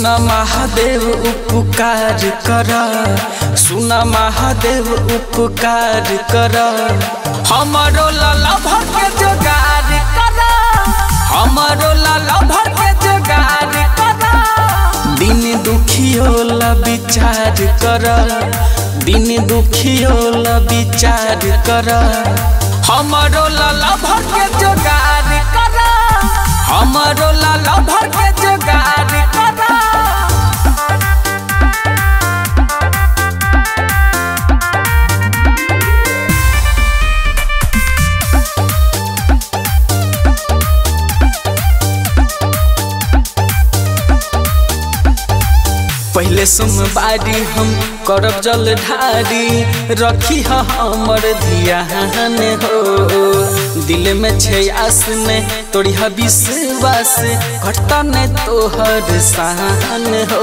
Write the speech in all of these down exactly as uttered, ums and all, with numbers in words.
सुना महादेव उपकार कर, सुना महादेव उपकार कर, हमारो लाला भर के जोगार कर, हमारो लाला भर के जोगार कर। दिन दुखियोला विचार कर, दिन दुखियोला विचार कर, हमारो लाला भर के जोगार कर, हमारो लाला भर के जोगार कर। पहले सोमवारी हम करब जल ढारी, रखी हमर ध्यान हो। दिल में छे आस में तोड़ी विश्वास, घटता ने तोहर शान हो।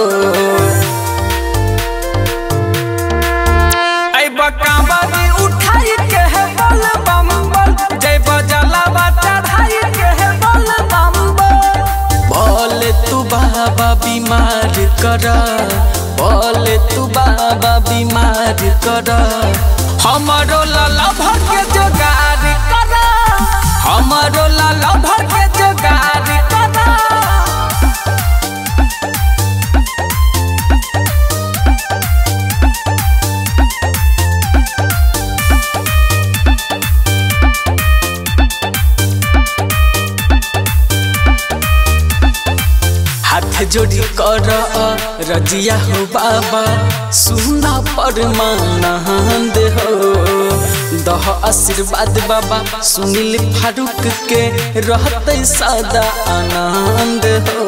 कांवरी उठाई के है बोल बम बोल, जय बजलावा चढ़ाई के है बोल बम बोल। बोले तू बाबा बीमार कर, बोले तू बाबा बीमार कर, हमारो लाला भर के जोगार कर, हमारो लाला भर के जोगार कर। हाथ जोड़ी कर रजिया हो बाबा, सुना परमानंद हो। दह आशीर्वाद बाबा सुनील फारूक के, रहते सदा आनंद हो।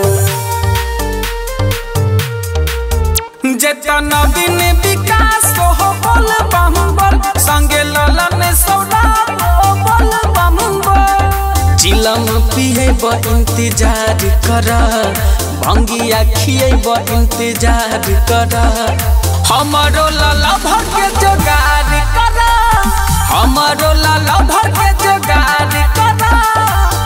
जेतना दिन विकास हो बोल बम बोल, संगे ललन सौदा हो बोल बम बोल। चिलम पिएब इंतजार कर, भंगिया खिएब इंतजार कर, हमारो लाला भर के जोगार कर, हमारो लाला भर के जोगार कर।